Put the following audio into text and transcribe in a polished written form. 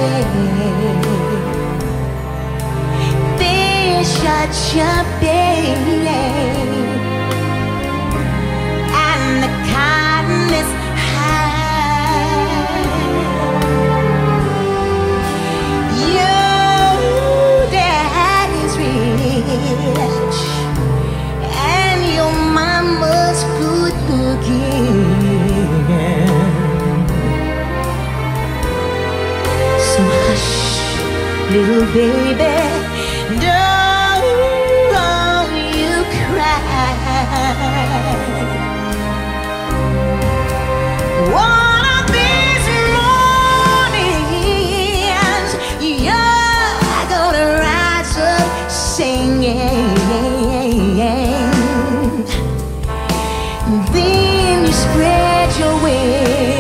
They're such a pain, and the kindness high. Your dad is rich, and your mama's good looking. So hush, little baby, don't you cry. One of these mornings, you're gonna rise up singing. Then you spread your wings.